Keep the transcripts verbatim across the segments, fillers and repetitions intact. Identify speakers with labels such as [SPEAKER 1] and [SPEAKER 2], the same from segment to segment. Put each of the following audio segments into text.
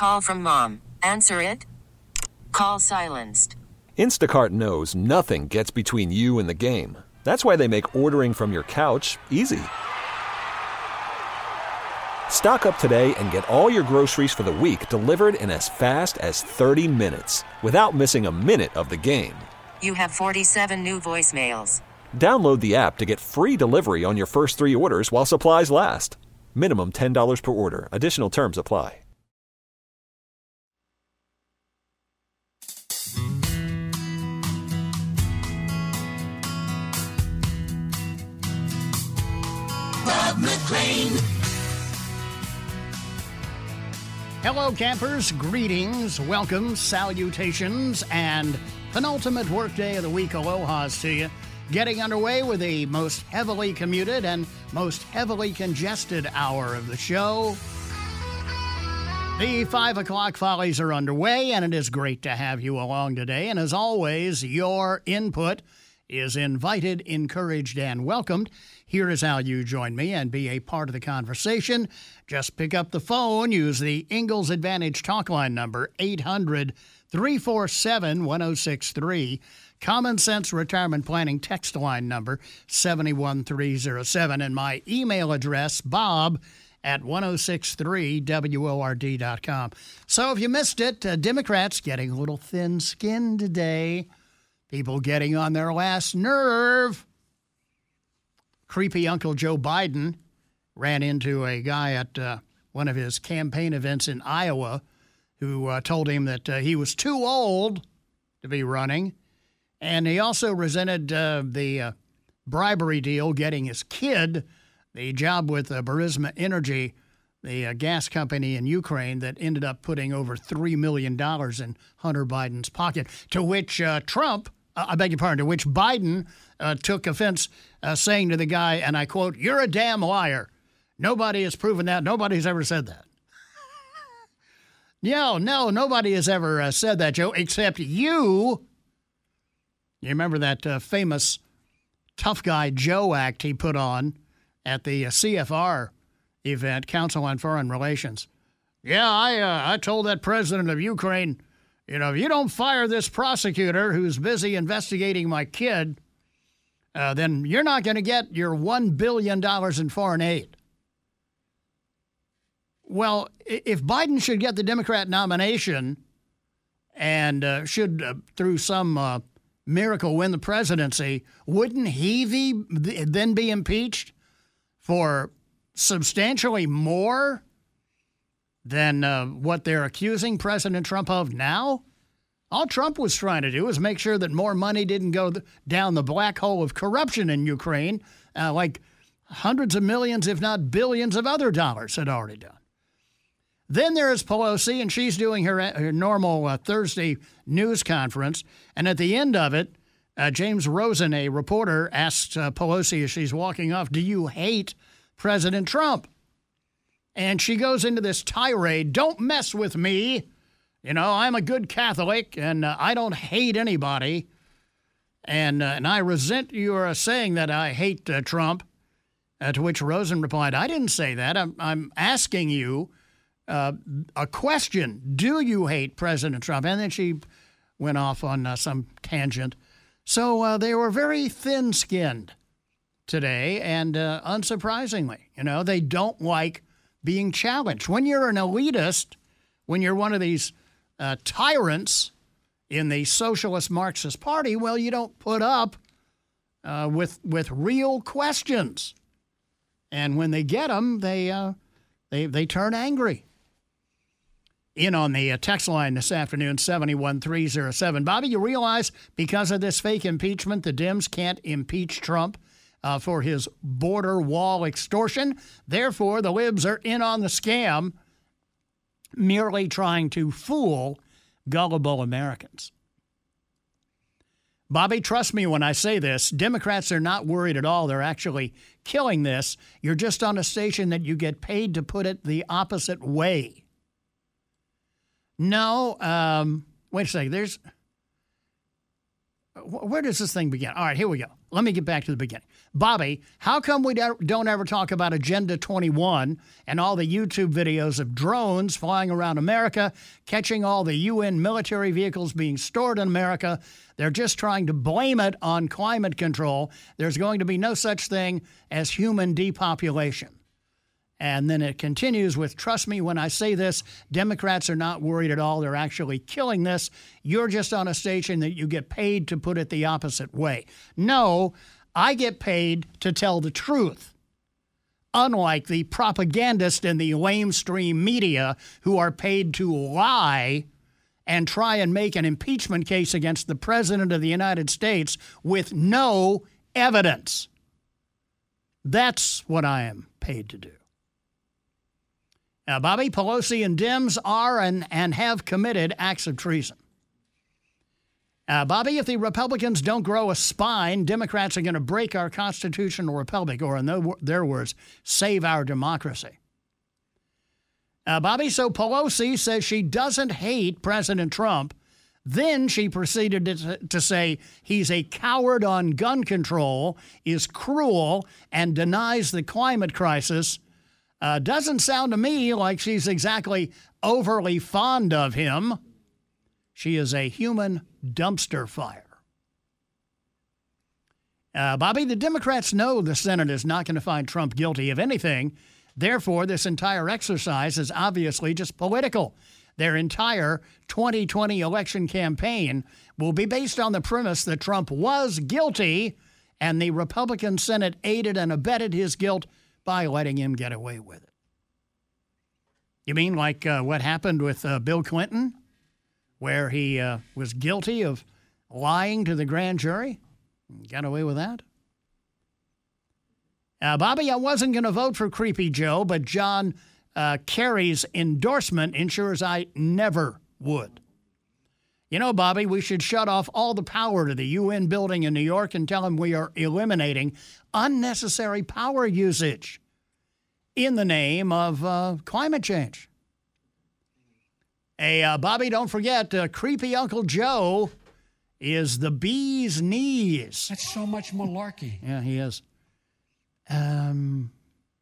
[SPEAKER 1] Call from mom. Answer it. Call silenced.
[SPEAKER 2] Instacart knows nothing gets between you and the game. That's why they make ordering from your couch easy. Stock up today and get all your groceries for the week delivered in as fast as thirty minutes without missing a minute of the game.
[SPEAKER 1] You have forty-seven new voicemails.
[SPEAKER 2] Download the app to get free delivery on your first three orders while supplies last. Minimum ten dollars per order. Additional terms apply.
[SPEAKER 3] Bob McLean.
[SPEAKER 4] Hello, campers. Greetings, welcome, salutations, and penultimate workday of the week alohas to you. Getting underway with the most heavily commuted and most heavily congested hour of the show. The five o'clock follies are underway, and it is great to have you along today. And as always, your input is invited, encouraged, and welcomed. Here is how you join me and be a part of the conversation. Just pick up the phone, use the Ingalls Advantage talk line number, eight hundred, three four seven, one oh six three. Common Sense Retirement Planning text line number, seven one three oh seven. And my email address, bob at ten sixty-three word dot com. So if you missed it, uh, Democrats getting a little thin-skinned today. People getting on their last nerve. Creepy Uncle Joe Biden ran into a guy at uh, one of his campaign events in Iowa who uh, told him that uh, he was too old to be running. And he also resented uh, the uh, bribery deal getting his kid the job with uh, Burisma Energy, the uh, gas company in Ukraine that ended up putting over three million dollars in Hunter Biden's pocket, to which uh, Trump, uh, I beg your pardon, to which Biden uh, took offense, uh, saying to the guy, and I quote, "You're a damn liar. Nobody has proven that. Nobody's ever said that." No, no, nobody has ever uh, said that, Joe, except you. You remember that uh, famous Tough Guy Joe act he put on at the uh, C F R event, Council on Foreign Relations? Yeah, I uh, I told that president of Ukraine, you know, if you don't fire this prosecutor who's busy investigating my kid, uh, then you're not going to get your one billion dollars in foreign aid. Well, if Biden should get the Democrat nomination and uh, should, uh, through some uh, miracle, win the presidency, wouldn't he be, then be impeached for substantially more than uh, what they're accusing President Trump of now? All Trump was trying to do was make sure that more money didn't go th- down the black hole of corruption in Ukraine, uh, like hundreds of millions, if not billions of other dollars had already done. Then there is Pelosi, and she's doing her, her normal uh, Thursday news conference. And at the end of it, uh, James Rosen, a reporter, asks uh, Pelosi as she's walking off, "Do you hate President Trump?" And she goes into this tirade, "Don't mess with me. You know, I'm a good Catholic, and uh, I don't hate anybody. And, uh, and I resent your saying that I hate uh, Trump." Uh, to which Rosen replied, "I didn't say that. I'm, I'm asking you Uh, a question. Do you hate President Trump?" And then she went off on uh, some tangent. So uh, they were very thin-skinned today, and uh, unsurprisingly, you know, they don't like being challenged. When you're an elitist, when you're one of these uh, tyrants in the Socialist Marxist Party, well, you don't put up uh, with with real questions. And when they get them, they uh, they they turn angry. In on the uh, text line this afternoon, seven one three oh seven. Bobby, you realize because of this fake impeachment, the Dems can't impeach Trump uh, for his border wall extortion. Therefore, the libs are in on the scam, merely trying to fool gullible Americans. Bobby, trust me when I say this, Democrats are not worried at all. They're actually killing this. You're just on a station that you get paid to put it the opposite way. No, um, wait a second. There's, where does this thing begin? All right, here we go. Let me get back to the beginning. Bobby, how come we don't ever talk about Agenda twenty-one and all the YouTube videos of drones flying around America, catching all the U N military vehicles being stored in America? They're just trying to blame it on climate control. There's going to be no such thing as human depopulation. And then it continues with, trust me when I say this, Democrats are not worried at all. They're actually killing this. You're just on a station that you get paid to put it the opposite way. No, I get paid to tell the truth, unlike the propagandists in the lamestream media who are paid to lie and try and make an impeachment case against the President of the United States with no evidence. That's what I am paid to do. Now, Bobby, Pelosi and Dems are and, and have committed acts of treason. Uh, Bobby, if the Republicans don't grow a spine, Democrats are going to break our constitutional republic, or in their, their words, save our democracy. Uh, Bobby, so Pelosi says she doesn't hate President Trump. Then she proceeded to, to say he's a coward on gun control, is cruel, and denies the climate crisis. Uh, doesn't sound to me like she's exactly overly fond of him. She is a human dumpster fire. Uh, Bobby, the Democrats know the Senate is not going to find Trump guilty of anything. Therefore, this entire exercise is obviously just political. Their entire twenty twenty election campaign will be based on the premise that Trump was guilty and the Republican Senate aided and abetted his guilt by letting him get away with it. You mean like uh, what happened with uh, Bill Clinton, where he uh, was guilty of lying to the grand jury? Got away with that? Uh, Bobby, I wasn't going to vote for Creepy Joe, but John uh, Kerry's endorsement ensures I never would. You know, Bobby, we should shut off all the power to the U N building in New York and tell them we are eliminating unnecessary power usage in the name of uh, climate change. Hey, uh, Bobby, don't forget, uh, Creepy Uncle Joe is the bee's knees.
[SPEAKER 5] That's so much malarkey.
[SPEAKER 4] Yeah, he is. Um,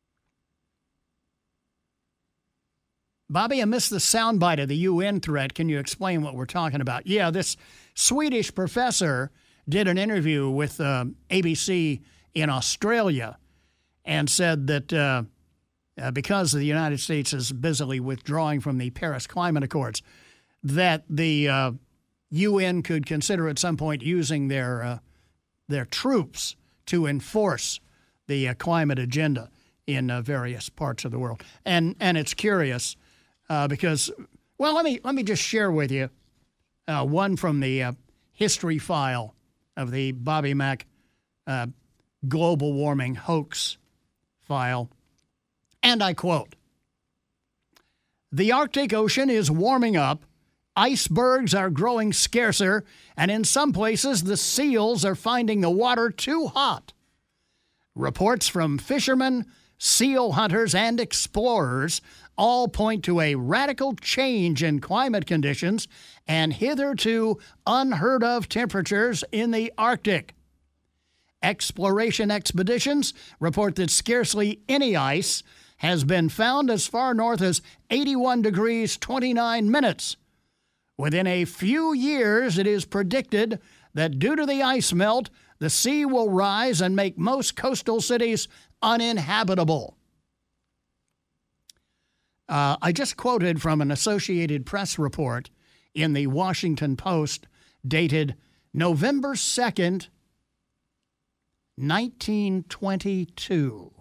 [SPEAKER 4] Bobby, I missed the soundbite of the U N threat. Can you explain what we're talking about? Yeah, this Swedish professor did an interview with uh, A B C in Australia and said that uh, uh, because the United States is busily withdrawing from the Paris Climate Accords, that the uh, U N could consider at some point using their uh, their troops to enforce the uh, climate agenda in uh, various parts of the world. And and it's curious uh, because, well, let me let me just share with you uh, one from the uh, history file of the Bobby Mack uh, global warming hoax file. And I quote, "The Arctic Ocean is warming up. Icebergs are growing scarcer, and in some places the seals are finding the water too hot. Reports from fishermen, seal hunters, and explorers all point to a radical change in climate conditions and hitherto unheard-of temperatures in the Arctic. Exploration expeditions report that scarcely any ice has been found as far north as eighty-one degrees twenty-nine minutes. Within a few years, it is predicted that due to the ice melt, the sea will rise and make most coastal cities uninhabitable." Uh, I just quoted from an Associated Press report in the Washington Post dated November second, nineteen twenty-two.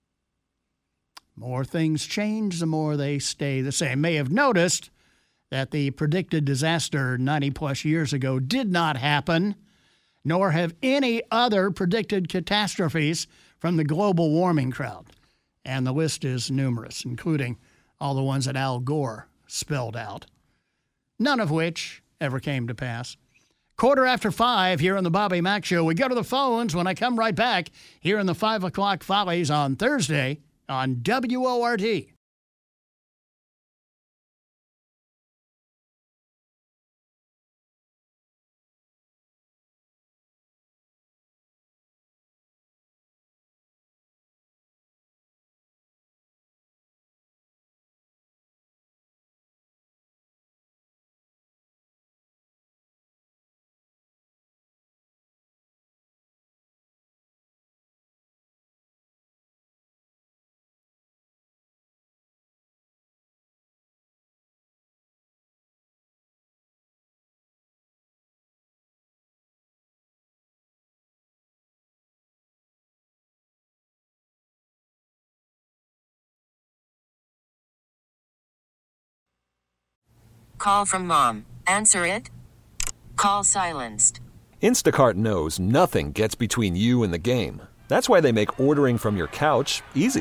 [SPEAKER 4] More things change, the more they stay the same. May have noticed that the predicted disaster ninety-plus years ago did not happen, nor have any other predicted catastrophes from the global warming crowd. And the list is numerous, including all the ones that Al Gore spelled out, none of which ever came to pass. Quarter after five here on the Bobby Mack Show. We go to the phones when I come right back here in the five o'clock Follies on Thursday on W O R D.
[SPEAKER 1] Call from mom. Answer it. Call silenced.
[SPEAKER 2] Instacart knows nothing gets between you and the game. That's why they make ordering from your couch easy.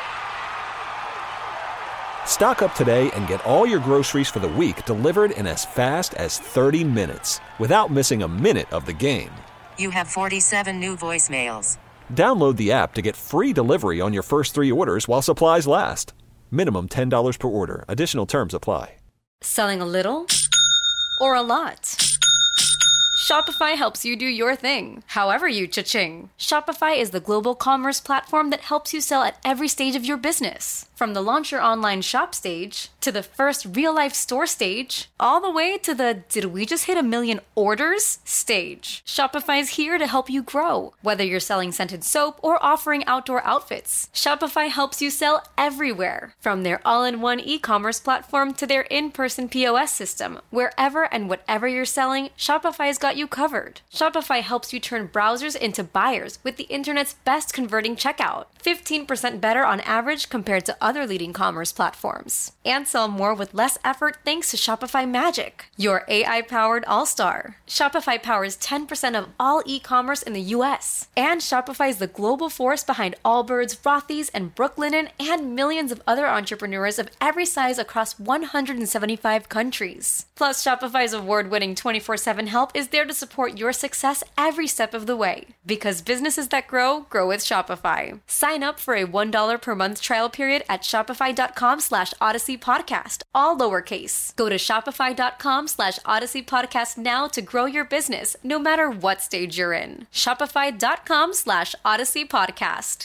[SPEAKER 2] Stock up today and get all your groceries for the week delivered in as fast as thirty minutes without missing a minute of the game.
[SPEAKER 1] You have forty-seven new voicemails.
[SPEAKER 2] Download the app to get free delivery on your first three orders while supplies last. Minimum ten dollars per order. Additional terms apply.
[SPEAKER 5] Selling a little or a lot? Shopify helps you do your thing, however you cha-ching. Shopify is the global commerce platform that helps you sell at every stage of your business. From the launch your online shop stage, to the first real-life store stage, all the way to the did we just hit a million orders stage. Shopify's here to help you grow. Whether you're selling scented soap or offering outdoor outfits, Shopify helps you sell everywhere. From their all-in-one e-commerce platform to their in-person P O S system, wherever and whatever you're selling, Shopify's got you covered. Shopify helps you turn browsers into buyers with the internet's best converting checkout. fifteen percent better on average compared to other leading commerce platforms. And sell more with less effort thanks to Shopify Magic, your A I-powered all-star. Shopify powers ten percent of all e-commerce in the U S. And Shopify is the global force behind Allbirds, Rothy's, and Brooklinen, and millions of other entrepreneurs of every size across one hundred seventy-five countries. Plus, Shopify's award-winning twenty-four seven help is there to support your success every step of the way. Because businesses that grow, grow with Shopify. Sign up for a one dollar per month trial period at shopify.com slash Odyssey Podcast, all lowercase. Go to shopify.com slash Odyssey Podcast now to grow your business, no matter what stage you're in. Shopify.com slash Odyssey Podcast.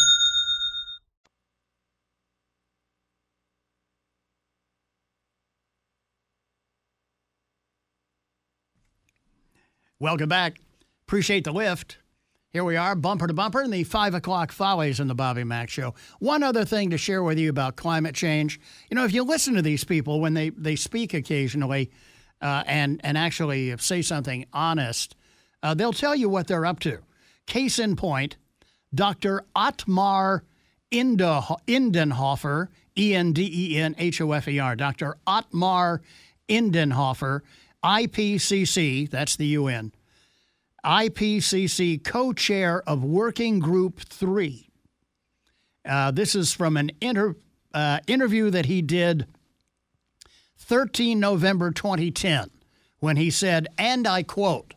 [SPEAKER 4] Welcome back. Appreciate the lift. Here we are, bumper to bumper, in the five o'clock follies in the Bobby Mack Show. One other thing to share with you about climate change. You know, if you listen to these people when they, they speak occasionally uh, and, and actually say something honest, uh, they'll tell you what they're up to. Case in point, Doctor Ottmar Indenhofer, E N D E N H O F E R, Doctor Ottmar Indenhofer, I P C C, that's the U N, I P C C co-chair of Working Group three. Uh, this is from an inter, uh, interview that he did thirteenth of November twenty ten, when he said, and I quote,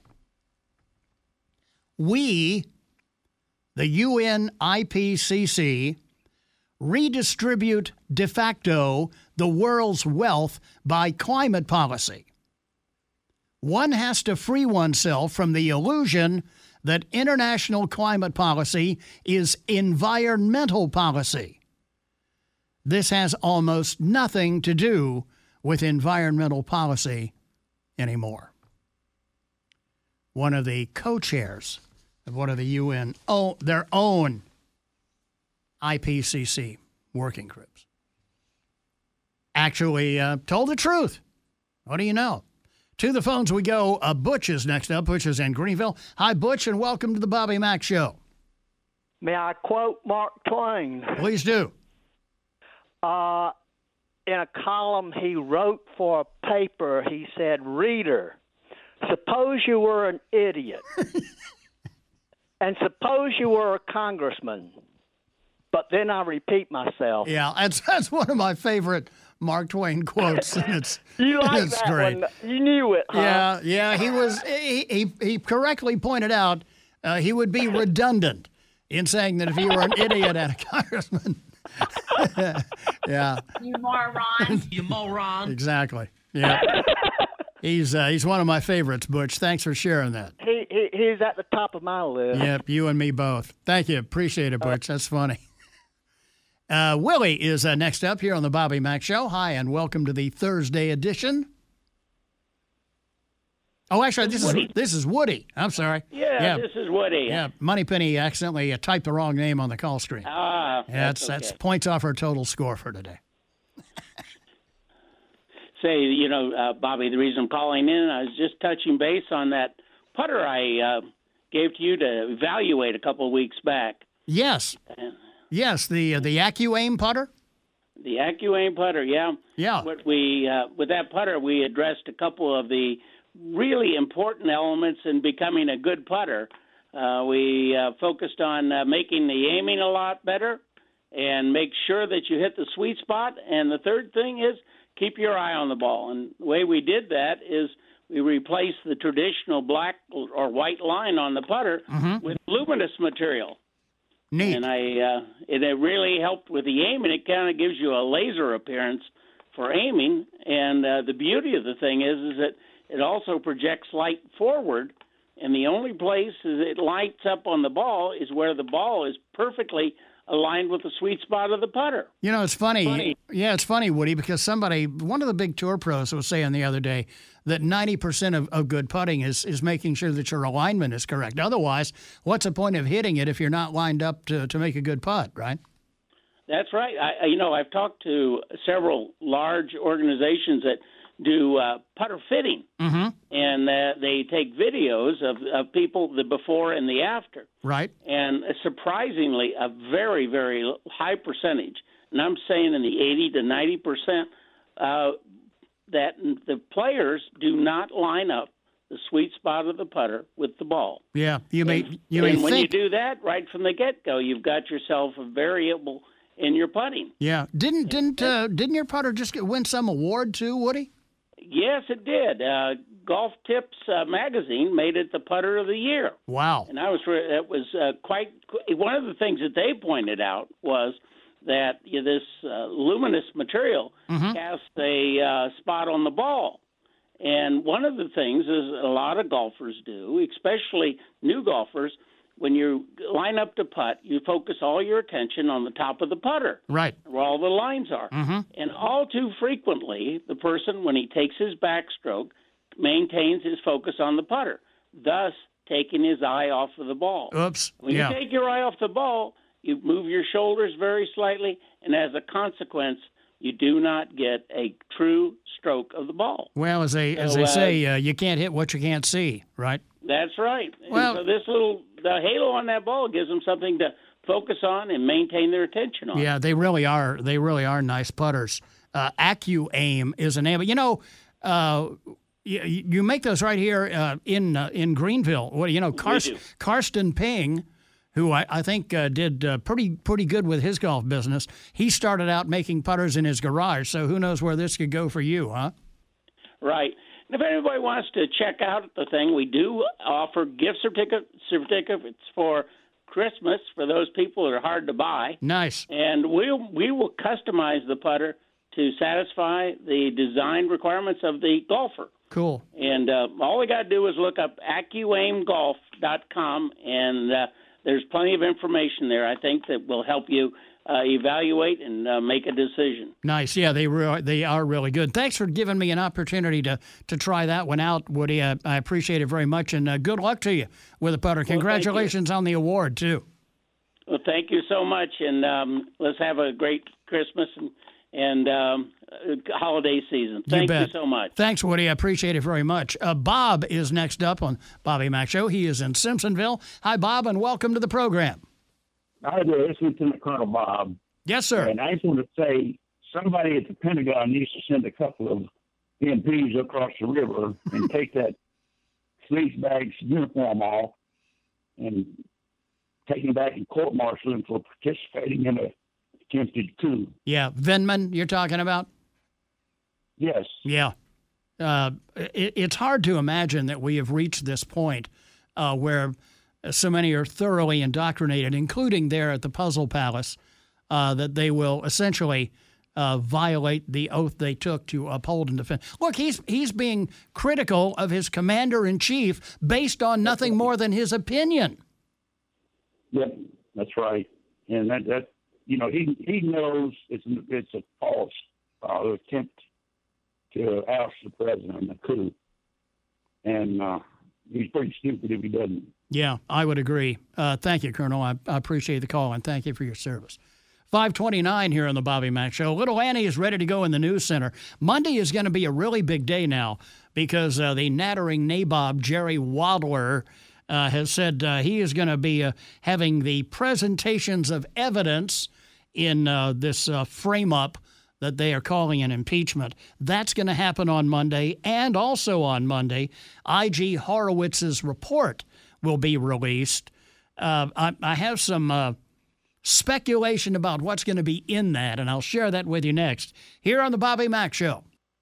[SPEAKER 4] "We, the U N I P C C, redistribute de facto the world's wealth by climate policy. One has to free oneself from the illusion that international climate policy is environmental policy. This has almost nothing to do with environmental policy anymore." One of the co-chairs of one of the U N, oh, their own I P C C working groups, actually uh, told the truth. What do you know? To the phones we go. Uh, Butch is next up. Butch is in Greenville. Hi, Butch, and welcome to the Bobby Mack Show.
[SPEAKER 6] May I quote Mark Twain?
[SPEAKER 4] Please do.
[SPEAKER 6] Uh, in a column he wrote for a paper, he said, "Reader, suppose you were an idiot, and suppose you were a congressman." But then I repeat myself.
[SPEAKER 4] Yeah, that's that's one of my favorite Mark Twain quotes. And it's,
[SPEAKER 6] you like
[SPEAKER 4] it's
[SPEAKER 6] that
[SPEAKER 4] great.
[SPEAKER 6] one? You knew it, huh?
[SPEAKER 4] Yeah, yeah. He was. He he, he correctly pointed out uh, he would be redundant in saying that if you were an idiot and a congressman. Yeah.
[SPEAKER 7] You moron. You moron.
[SPEAKER 4] Exactly. Yeah. He's uh, he's one of my favorites, Butch. Thanks for sharing that.
[SPEAKER 6] He, he he's at the top of my list.
[SPEAKER 4] Yep, you and me both. Thank you. Appreciate it, Butch. That's funny. Uh, Willie is uh, next up here on the Bobby Mack Show. Hi, and welcome to the Thursday edition. Oh, actually, this
[SPEAKER 8] Woody.
[SPEAKER 4] is this is Woody. I'm sorry.
[SPEAKER 8] Yeah,
[SPEAKER 4] yeah.
[SPEAKER 8] this is Woody.
[SPEAKER 4] Yeah, Moneypenny accidentally uh, typed the wrong name on the call screen.
[SPEAKER 8] Ah,
[SPEAKER 4] yeah,
[SPEAKER 8] that's,
[SPEAKER 4] that's,
[SPEAKER 8] okay.
[SPEAKER 4] that's points off our total score for today.
[SPEAKER 8] Say, you know, uh, Bobby, the reason I'm calling in, I was just touching base on that putter I uh, gave to you to evaluate a couple of weeks back.
[SPEAKER 4] Yes. Yes, the uh, the AccuAim putter.
[SPEAKER 8] The AccuAim putter, yeah.
[SPEAKER 4] Yeah.
[SPEAKER 8] What we uh, with that putter, we addressed a couple of the really important elements in becoming a good putter. Uh, we uh, focused on uh, making the aiming a lot better and make sure that you hit the sweet spot. And the third thing is keep your eye on the ball. And the way we did that is we replaced the traditional black or white line on the putter mm-hmm. with luminous material.
[SPEAKER 4] Neat.
[SPEAKER 8] And I, uh, it, it really helped with the aim, and it kind of gives you a laser appearance for aiming. And uh, the beauty of the thing is, is that it also projects light forward, and the only place it lights up on the ball is where the ball is perfectly aligned with the sweet spot of the putter.
[SPEAKER 4] You know, it's funny.
[SPEAKER 8] funny.
[SPEAKER 4] Yeah, it's funny, Woody, because somebody, one of the big tour pros was saying the other day that ninety percent of, of good putting is, is making sure that your alignment is correct. Otherwise, what's the point of hitting it if you're not lined up to, to make a good putt, right?
[SPEAKER 8] That's right. I, you know, I've talked to several large organizations that do uh, putter fitting,
[SPEAKER 4] mm-hmm.
[SPEAKER 8] and uh, they take videos of, of people, the before and the after.
[SPEAKER 4] Right.
[SPEAKER 8] And surprisingly, a very, very high percentage, and I'm saying in the eighty to ninety percent, uh, that the players do not line up the sweet spot of the putter with the ball.
[SPEAKER 4] Yeah, you may
[SPEAKER 8] and,
[SPEAKER 4] you
[SPEAKER 8] and
[SPEAKER 4] may
[SPEAKER 8] when
[SPEAKER 4] think...
[SPEAKER 8] you do that right from the get-go, you've got yourself a variable in your putting.
[SPEAKER 4] Yeah, didn't didn't uh, didn't your putter just get, win some award too, Woody?
[SPEAKER 8] Yes, it did. Uh, Golf Tips uh, magazine made it the putter of the year.
[SPEAKER 4] Wow!
[SPEAKER 8] And I was that was uh, quite one of the things that they pointed out was that you know, this uh, luminous material
[SPEAKER 4] mm-hmm.
[SPEAKER 8] casts a uh, spot on the ball. And one of the things is a lot of golfers do, especially new golfers. When you line up to putt, you focus all your attention on the top of the putter,
[SPEAKER 4] right,
[SPEAKER 8] where all the lines are.
[SPEAKER 4] Mm-hmm.
[SPEAKER 8] And all too frequently, the person, when he takes his backstroke, maintains his focus on the putter, thus taking his eye off of the ball.
[SPEAKER 4] Oops.
[SPEAKER 8] When
[SPEAKER 4] yeah.
[SPEAKER 8] you take your eye off the ball, you move your shoulders very slightly, and as a consequence, you do not get a true stroke of the ball.
[SPEAKER 4] Well, as they,
[SPEAKER 8] so,
[SPEAKER 4] as they
[SPEAKER 8] uh,
[SPEAKER 4] say, uh, you can't hit what you can't see, right?
[SPEAKER 8] That's right.
[SPEAKER 4] Well,
[SPEAKER 8] and so this little the halo on that ball gives them something to focus on and maintain their attention on.
[SPEAKER 4] Yeah, they really are. They really are nice putters. Uh, AccuAim is a name. You know, uh, you, you make those right here uh, in uh, in Greenville. What you know, Karst, Karsten Ping, who I, I think uh, did uh, pretty pretty good with his golf business. He started out making putters in his garage. So who knows where this could go for you, huh?
[SPEAKER 8] Right. And if anybody wants to check out the thing, we do offer gift certificate, certificates for Christmas for those people that are hard to buy.
[SPEAKER 4] Nice.
[SPEAKER 8] And we'll, we will customize the putter to satisfy the design requirements of the golfer.
[SPEAKER 4] Cool.
[SPEAKER 8] And uh, all we got to do is look up Accu Aim Golf dot com, and uh, there's plenty of information there, I think, that will help you Uh, evaluate and uh, make a decision.
[SPEAKER 4] Nice. Yeah, they re- they are really good. Thanks for giving me an opportunity to, to try that one out, Woody. I, I appreciate it very much, and uh, good luck to you with the putter. Congratulations
[SPEAKER 8] well,
[SPEAKER 4] on the award, too.
[SPEAKER 8] Well, thank you so much, and um, let's have a great Christmas and, and um, holiday season. Thank you, you so much.
[SPEAKER 4] Thanks, Woody. I appreciate it very much. Uh, Bob is next up on Bobby Mack Show. He is in Simpsonville. Hi, Bob, and welcome to the program.
[SPEAKER 9] Hi there, this is Lieutenant Colonel Bob.
[SPEAKER 4] Yes, sir.
[SPEAKER 9] And I just want to say, somebody at the Pentagon needs to send a couple of M Ps across the river and take that sleazebag's uniform off and take him back and court-martial him for participating in a attempted coup.
[SPEAKER 4] Yeah, Vindman, you're talking about?
[SPEAKER 9] Yes.
[SPEAKER 4] Yeah. Uh, it, it's hard to imagine that we have reached this point uh, where so many are thoroughly indoctrinated, including there at the Puzzle Palace, uh, that they will essentially uh, violate the oath they took to uphold and defend. Look, he's he's being critical of his commander-in-chief based on nothing more than his opinion.
[SPEAKER 9] Yep, that's right. And that, that you know, he he knows it's it's a false uh, attempt to oust the president in a coup. And uh, he's pretty stupid if he doesn't.
[SPEAKER 4] Yeah, I would agree. Uh, thank you, Colonel. I, I appreciate the call, and thank you for your service. five twenty-nine here on the Bobby Mack Show. Little Annie is ready to go in the news center. Monday is going to be a really big day now because uh, the nattering nabob, Jerry Wadler, uh, has said uh, he is going to be uh, having the presentations of evidence in uh, this uh, frame-up that they are calling an impeachment. That's going to happen on Monday. And also on Monday, I G Horowitz's report will be released. Uh, I, I have some uh, speculation about what's going to be in that, and I'll share that with you next here on the Bobby Mack Show.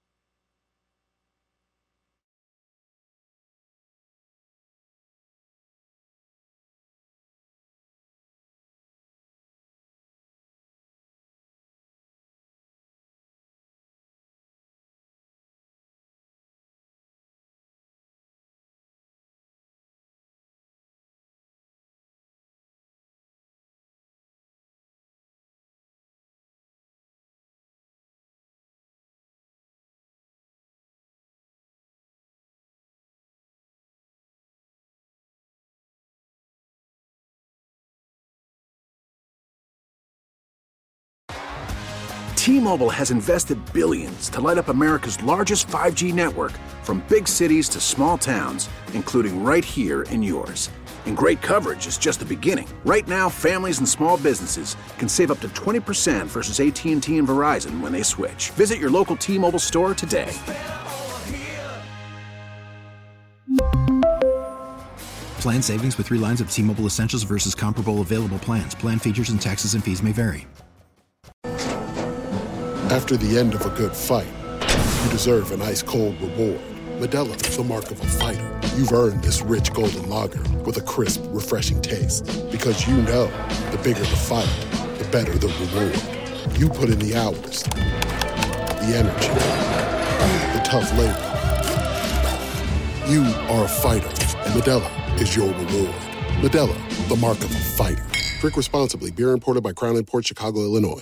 [SPEAKER 10] T-Mobile has invested billions to light up America's largest five G network, from big cities to small towns, including right here in yours. And great coverage is just the beginning. Right now, families and small businesses can save up to twenty percent versus A T and T and Verizon when they switch. Visit your local T-Mobile store today.
[SPEAKER 11] Plan savings with three lines of T-Mobile Essentials versus comparable available plans. Plan features and taxes and fees may vary.
[SPEAKER 12] After the end of a good fight, you deserve an ice-cold reward. Modelo is the mark of a fighter. You've earned this rich golden lager with a crisp, refreshing taste. Because you know, the bigger the fight, the better the reward. You put in the hours, the energy, the tough labor. You are a fighter, and Modelo is your reward. Modelo, the mark of a fighter. Drink responsibly. Beer imported by Crown Imports, Chicago, Illinois.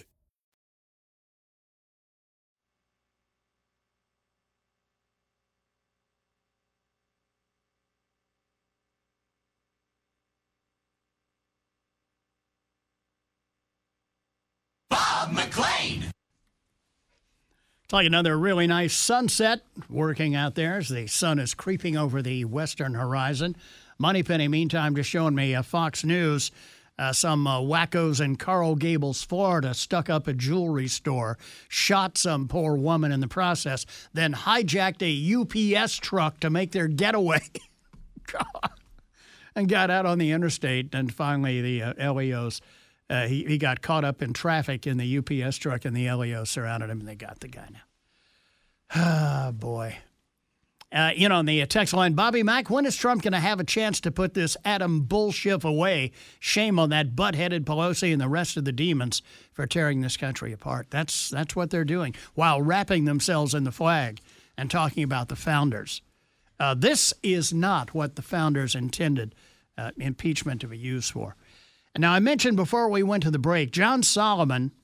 [SPEAKER 3] McClain.
[SPEAKER 4] It's like another really nice sunset working out there as the sun is creeping over the western horizon. Moneypenny, meantime, just showing me uh, Fox News. Uh, some uh, wackos in Coral Gables, Florida, stuck up a jewelry store, shot some poor woman in the process, then hijacked a U P S truck to make their getaway. And got out on the interstate. And finally, the uh, L E Os. Uh, he, he got caught up in traffic in the U P S truck, and the L E O surrounded him, and they got the guy now. Ah, boy. Uh, you know, on the text line, Bobby Mack, when is Trump going to have a chance to put this Adam bullshit away? Shame on that butt-headed Pelosi and the rest of the demons for tearing this country apart. That's, that's what they're doing, while wrapping themselves in the flag and talking about the founders. Uh, this is not what the founders intended uh, impeachment to be used for. Now, I mentioned before we went to the break, John Solomon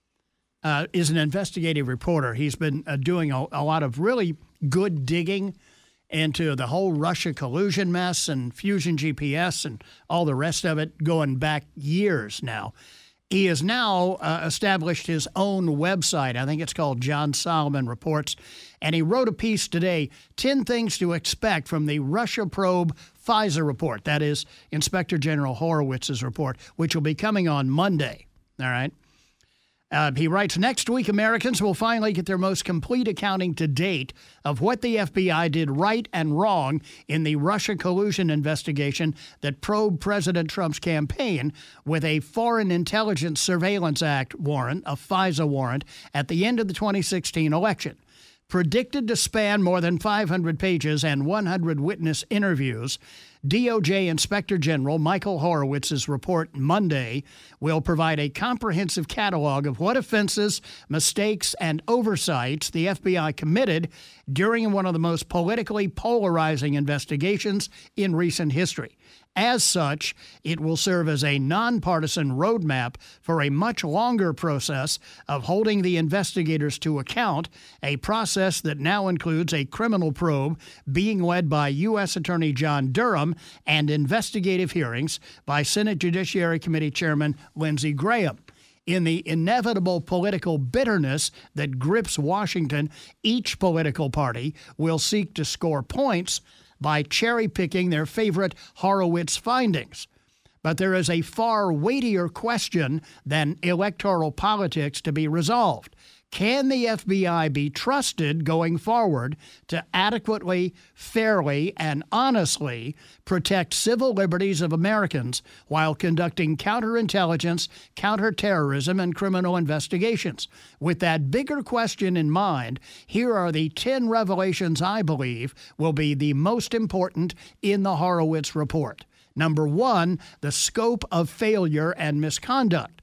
[SPEAKER 4] uh, is an investigative reporter. He's been uh, doing a, a lot of really good digging into the whole Russia collusion mess and Fusion G P S and all the rest of it going back years now. He has now uh, established his own website. I think it's called John Solomon Reports. And he wrote a piece today, ten Things to Expect from the Russia Probe FISA report. That is Inspector General Horowitz's report, which will be coming on Monday. All right. Uh, he writes, next week, Americans will finally get their most complete accounting to date of what the F B I did right and wrong in the Russia collusion investigation that probed President Trump's campaign with a Foreign Intelligence Surveillance Act warrant, a FISA warrant, at the end of the twenty sixteen election. Predicted to span more than five hundred pages and one hundred witness interviews, D O J Inspector General Michael Horowitz's report Monday will provide a comprehensive catalog of what offenses, mistakes, and oversights the F B I committed during one of the most politically polarizing investigations in recent history. As such, it will serve as a nonpartisan roadmap for a much longer process of holding the investigators to account, a process that now includes a criminal probe being led by U S Attorney John Durham and investigative hearings by Senate Judiciary Committee Chairman Lindsey Graham. In the inevitable political bitterness that grips Washington, each political party will seek to score points by cherry-picking their favorite Horowitz findings. But there is a far weightier question than electoral politics to be resolved. Can the F B I be trusted going forward to adequately, fairly, and honestly protect civil liberties of Americans while conducting counterintelligence, counterterrorism, and criminal investigations? With that bigger question in mind, here are the ten revelations I believe will be the most important in the Horowitz report. Number one, the scope of failure and misconduct.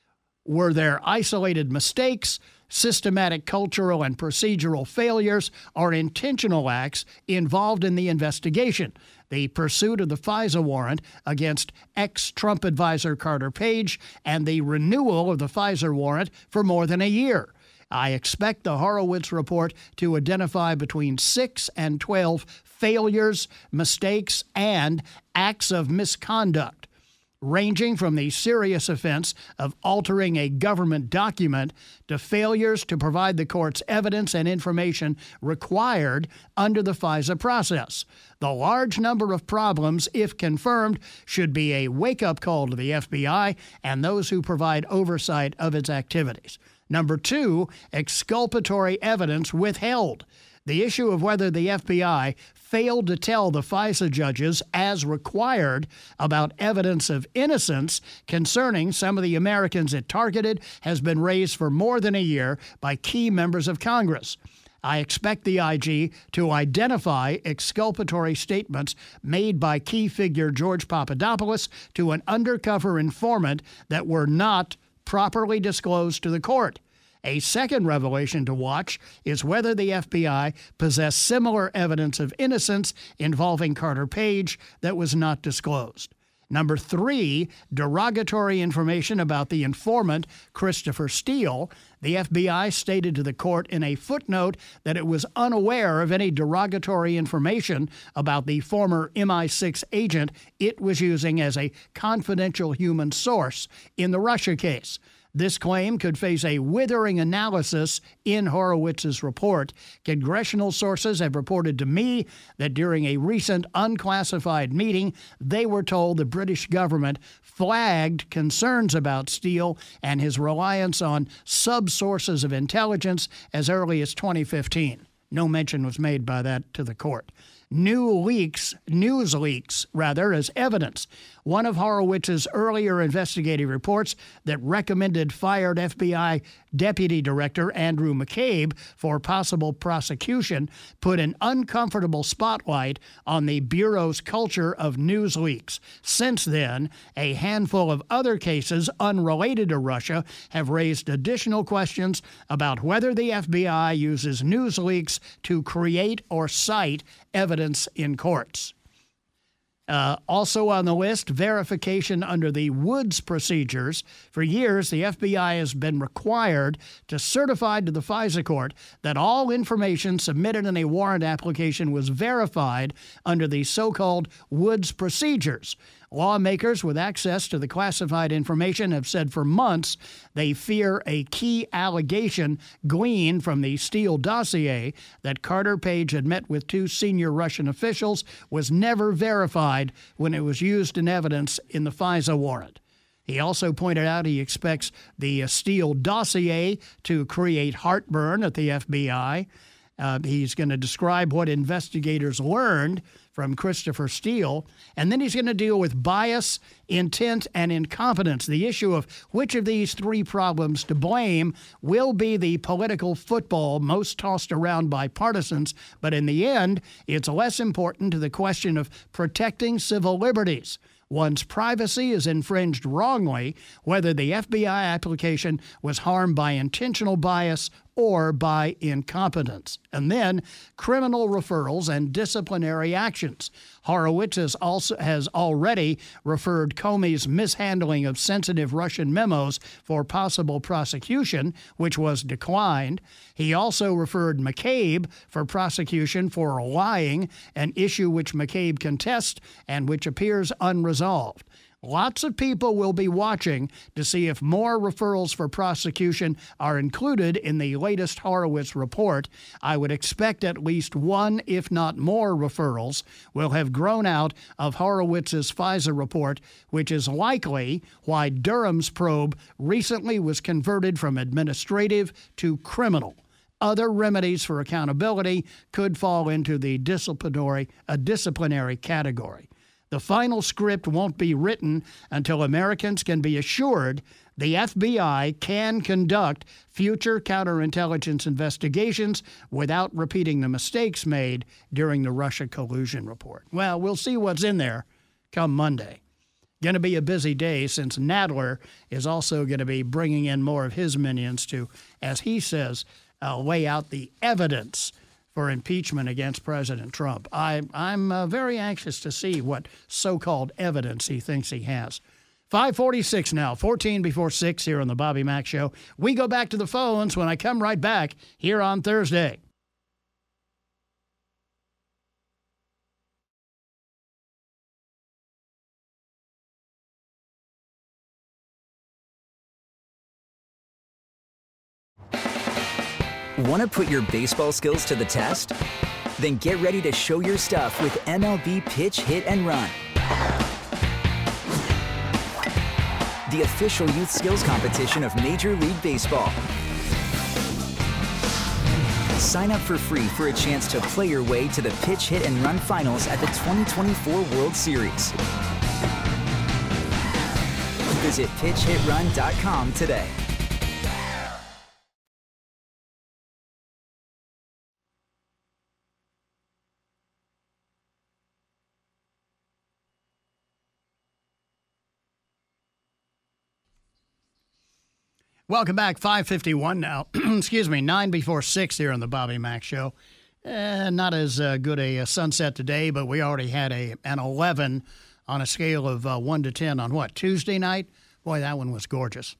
[SPEAKER 4] Were there isolated mistakes, systematic cultural and procedural failures, or intentional acts involved in the investigation, the pursuit of the FISA warrant against ex-Trump advisor Carter Page, and the renewal of the FISA warrant for more than a year? I expect the Horowitz report to identify between six and twelve failures, mistakes, and acts of misconduct, ranging from the serious offense of altering a government document to failures to provide the court's evidence and information required under the FISA process. The large number of problems, if confirmed, should be a wake-up call to the F B I and those who provide oversight of its activities. Number two, exculpatory evidence withheld. The issue of whether the F B I failed to tell the FISA judges, as required, about evidence of innocence concerning some of the Americans it targeted has been raised for more than a year by key members of Congress. I expect the I G to identify exculpatory statements made by key figure George Papadopoulos to an undercover informant that were not properly disclosed to the court. A second revelation to watch is whether the F B I possessed similar evidence of innocence involving Carter Page that was not disclosed. Number three, derogatory information about the informant, Christopher Steele. The F B I stated to the court in a footnote that it was unaware of any derogatory information about the former M I six agent it was using as a confidential human source in the Russia case. This claim could face a withering analysis in Horowitz's report. Congressional sources have reported to me that during a recent unclassified meeting, they were told the British government flagged concerns about Steele and his reliance on sub-sources of intelligence as early as twenty fifteen. No mention was made by that to the court. New leaks, news leaks, rather, as evidence. One of Horowitz's earlier investigative reports that recommended fired F B I Deputy Director Andrew McCabe for possible prosecution put an uncomfortable spotlight on the Bureau's culture of news leaks. Since then, a handful of other cases unrelated to Russia have raised additional questions about whether the F B I uses news leaks to create or cite evidence in courts. Uh, also on the list, verification under the Woods procedures. For years, the F B I has been required to certify to the FISA court that all information submitted in a warrant application was verified under the so-called Woods procedures. Lawmakers with access to the classified information have said for months they fear a key allegation gleaned from the Steele dossier that Carter Page had met with two senior Russian officials was never verified when it was used in evidence in the FISA warrant. He also pointed out he expects the Steele dossier to create heartburn at the F B I. Uh, he's going to describe what investigators learned from Christopher Steele, and then he's going to deal with bias, intent, and incompetence. The issue of which of these three problems to blame will be the political football most tossed around by partisans, but in the end, it's less important to the question of protecting civil liberties. One's privacy is infringed wrongly, whether the F B I application was harmed by intentional bias or by incompetence. And then criminal referrals and disciplinary actions. Horowitz has, also, has already referred Comey's mishandling of sensitive Russian memos for possible prosecution, which was declined. He also referred McCabe for prosecution for lying, an issue which McCabe contests and which appears unresolved. Lots of people will be watching to see if more referrals for prosecution are included in the latest Horowitz report. I would expect at least one, if not more, referrals will have grown out of Horowitz's FISA report, which is likely why Durham's probe recently was converted from administrative to criminal. Other remedies for accountability could fall into the disciplinary, a disciplinary category. The final script won't be written until Americans can be assured the F B I can conduct future counterintelligence investigations without repeating the mistakes made during the Russia collusion report. Well, we'll see what's in there come Monday. Going to be a busy day since Nadler is also going to be bringing in more of his minions to, as he says, uh, lay out the evidence for impeachment against President Trump. I, I'm uh, very anxious to see what so-called evidence he thinks he has. five forty-six now, fourteen before six here on the Bobby Mack Show. We go back to the phones when I come right back here on Thursday.
[SPEAKER 13] Want to put your baseball skills to the test? Then get ready to show your stuff with M L B Pitch, Hit, and Run. The official youth skills competition of Major League Baseball. Sign up for free for a chance to play your way to the Pitch, Hit, and Run finals at the twenty twenty-four World Series. Visit pitch hit run dot com today.
[SPEAKER 4] Welcome back, five fifty-one now. Excuse me, nine before six here on the Bobby Mack Show. Uh, not as uh, good a, a sunset today, but we already had a an eleven on a scale of uh, one to ten on what, Tuesday night? Boy, that one was gorgeous.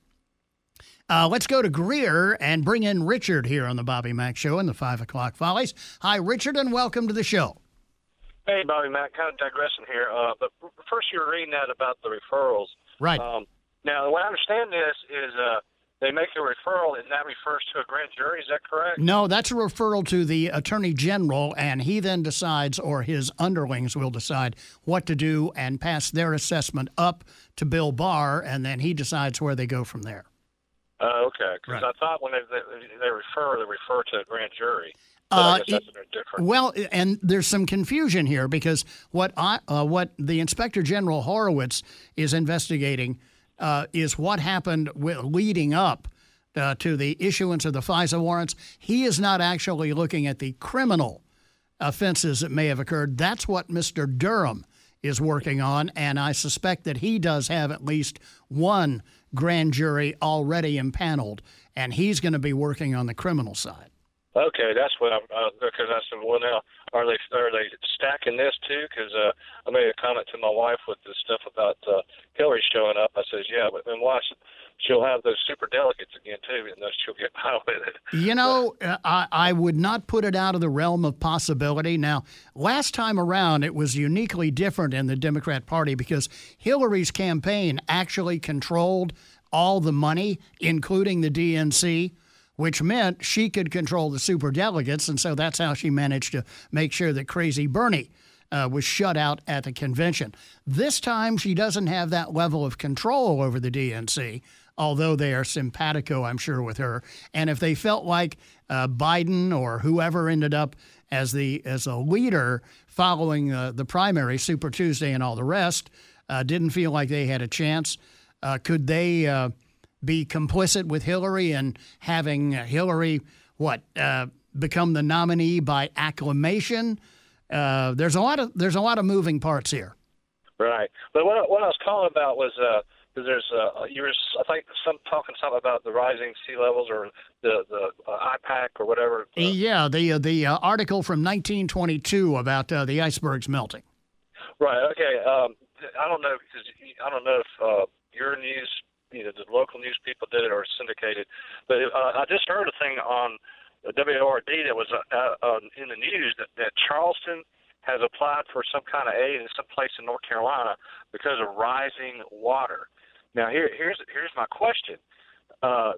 [SPEAKER 4] Uh, let's go to Greer and bring in Richard here on the Bobby Mack Show in the five o'clock Follies. Hi, Richard, and welcome to the show.
[SPEAKER 14] Hey, Bobby Mack, kind of digressing here. Uh, but first you were reading that about the referrals.
[SPEAKER 4] Right.
[SPEAKER 14] Um, now, the way I understand this is uh, they make a referral, and that refers to a grand jury. Is that correct?
[SPEAKER 4] No, that's a referral to the Attorney General, and he then decides, or his underlings will decide, what to do and pass their assessment up to Bill Barr, and then he decides where they go from there.
[SPEAKER 14] Uh, okay, because
[SPEAKER 4] Right.
[SPEAKER 14] I thought when they, they they refer, they refer to a grand jury. But
[SPEAKER 4] Uh,
[SPEAKER 14] I guess that's
[SPEAKER 4] it-
[SPEAKER 14] different.
[SPEAKER 4] Well, and there's some confusion here because what I, uh, what the Inspector General Horowitz is investigating uh, is what happened with, leading up uh, to the issuance of the FISA warrants. He is not actually looking at the criminal offenses that may have occurred. That's what Mister Durham is working on, and I suspect that he does have at least one grand jury already impaneled, and he's going to be working on the criminal side.
[SPEAKER 14] Okay, that's what I'm. Uh, because I said, well, now are they are they stacking this too? Because uh, I made a comment to my wife with the stuff about uh, Hillary showing up. I says, yeah, but then watch, she'll have those super delegates again too, and thus she'll get by with it.
[SPEAKER 4] You know, uh, I, I would not put it out of the realm of possibility. Now, last time around, it was uniquely different in the Democrat Party because Hillary's campaign actually controlled all the money, including the D N C, which meant she could control the superdelegates, and so that's how she managed to make sure that Crazy Bernie uh, was shut out at the convention. This time, she doesn't have that level of control over the D N C, although they are simpatico, I'm sure, with her. And if they felt like uh, Biden or whoever ended up as the as a leader following uh, the primary, Super Tuesday and all the rest, uh, didn't feel like they had a chance, uh, could they uh, be complicit with Hillary and having Hillary, what, uh, become the nominee by acclamation? Uh, there's a lot of there's a lot of moving parts here.
[SPEAKER 14] Right. But what, what I was calling about was uh, because there's uh, you were I think some talking something about the rising sea levels or the the uh, I PAC or whatever. Uh,
[SPEAKER 4] Yeah, the uh, the uh, article from nineteen twenty-two about uh, the icebergs melting.
[SPEAKER 14] Right. Okay. Um, I don't know because I don't know if uh, your news, you know, the local news people did it or syndicated, but uh, I just heard a thing on W O R D that was uh, uh, in the news that, that Charleston has applied for some kind of aid in some place in North Carolina because of rising water. Now, here, here's here's my question: uh,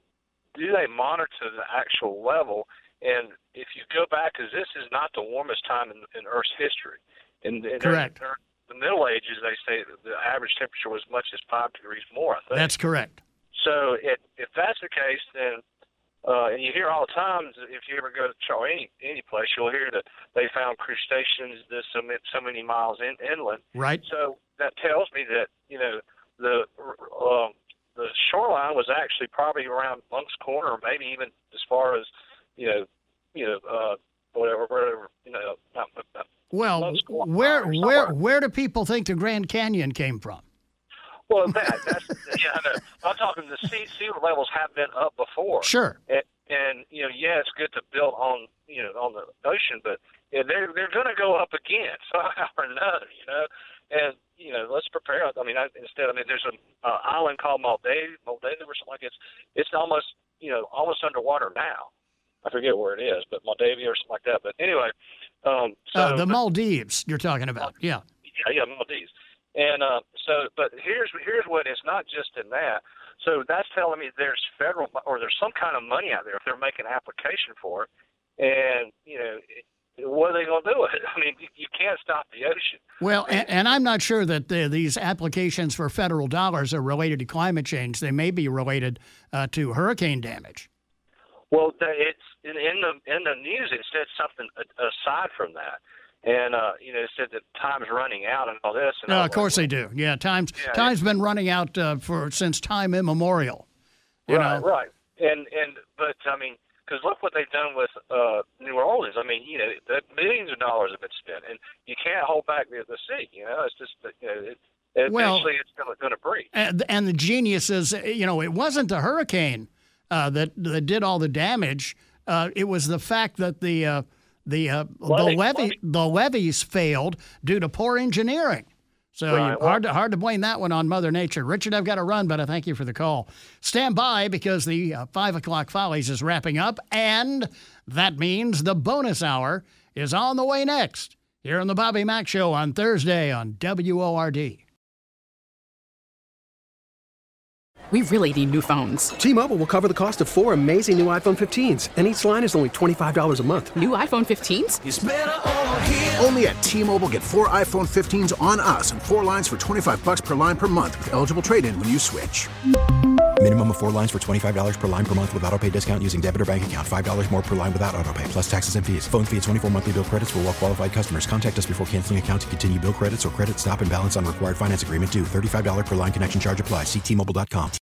[SPEAKER 14] do they monitor the actual level? And if you go back, because this is not the warmest time in, in Earth's history. In, in
[SPEAKER 4] Correct.
[SPEAKER 14] The, the Middle Ages, they say that the average temperature was as much as five degrees more, I think.
[SPEAKER 4] That's correct.
[SPEAKER 14] So it, if that's the case, then, uh, and you hear all the time, if you ever go to any, any place, you'll hear that they found crustaceans this so many, so many miles in, inland.
[SPEAKER 4] Right.
[SPEAKER 14] So that tells me that, you know, the uh, the shoreline was actually probably around Monk's Corner, or maybe even as far as, you know, you know, uh, whatever, whatever, you know, not, not,
[SPEAKER 4] Well, where where where do people think the Grand Canyon came from?
[SPEAKER 14] Well, that that's yeah. I know. I'm talking the sea sea levels have been up before.
[SPEAKER 4] Sure.
[SPEAKER 14] And, and you know, yeah, it's good to build on you know on the ocean, but yeah, they're they're going to go up again somehow or another. You know, and you know, let's prepare. I mean, I, instead, I mean, there's an uh, island called Moldavia, Moldavia or something like it. It's it's almost you know almost underwater now. I forget where it is, but Moldavia or something like that. But anyway, um, so
[SPEAKER 4] uh, the
[SPEAKER 14] but,
[SPEAKER 4] Maldives you're talking about, yeah.
[SPEAKER 14] Yeah, yeah, Maldives. And uh, so, but here's here's what it's not just in that. So that's telling me there's federal or there's some kind of money out there if they're making an application for it. And you know, what are they going to do with it? I mean, you, you can't stop the ocean.
[SPEAKER 4] Well, and, and I'm not sure that the, these applications for federal dollars are related to climate change. They may be related uh, to hurricane damage.
[SPEAKER 14] Well, it's in, in the in the news. It said something aside from that, and uh, you know, it said that time's running out and all this. And
[SPEAKER 4] No,
[SPEAKER 14] all
[SPEAKER 4] of course
[SPEAKER 14] that.
[SPEAKER 4] they do. Yeah, time's
[SPEAKER 14] Yeah,
[SPEAKER 4] time's been running out uh, for since time immemorial. You
[SPEAKER 14] Right,
[SPEAKER 4] know?
[SPEAKER 14] right. And and but I mean, because look what they've done with uh, New Orleans. I mean, you know, the millions of dollars have been spent, and you can't hold back the, the sea. You know, it's just that, you know, it, eventually
[SPEAKER 4] Well,
[SPEAKER 14] it's going to break.
[SPEAKER 4] And, and the genius is, you know, it wasn't the hurricane uh, that that did all the damage. Uh, it was the fact that the uh, the uh, the
[SPEAKER 14] Levee-
[SPEAKER 4] levee
[SPEAKER 14] levee.
[SPEAKER 4] the levees failed due to poor engineering. So
[SPEAKER 14] Right,
[SPEAKER 4] you,
[SPEAKER 14] well-
[SPEAKER 4] hard to hard to blame that one on Mother Nature. Richard, I've got to run, but I thank you for the call. Stand by because the uh, five o'clock Follies is wrapping up, and that means the bonus hour is on the way next here on the Bobby Mack Show on Thursday on W O R D.
[SPEAKER 15] We really need new phones.
[SPEAKER 16] T-Mobile will cover the cost of four amazing new iPhone fifteens, and each line is only twenty-five dollars a month.
[SPEAKER 15] New iPhone fifteens?
[SPEAKER 3] It's better over here.
[SPEAKER 10] Only at T-Mobile, get four iPhone fifteens on us and four lines for twenty-five bucks per line per month with eligible trade-in when you switch.
[SPEAKER 11] Minimum of four lines for twenty-five dollars per line per month with autopay discount using debit or bank account. five dollars more per line without autopay, plus taxes and fees. Phone fee at twenty-four monthly bill credits for well-qualified customers. Contact us before canceling account to continue bill credits or credit stop and balance on required finance agreement due. thirty-five dollars per line connection charge applies. See T Mobile dot com.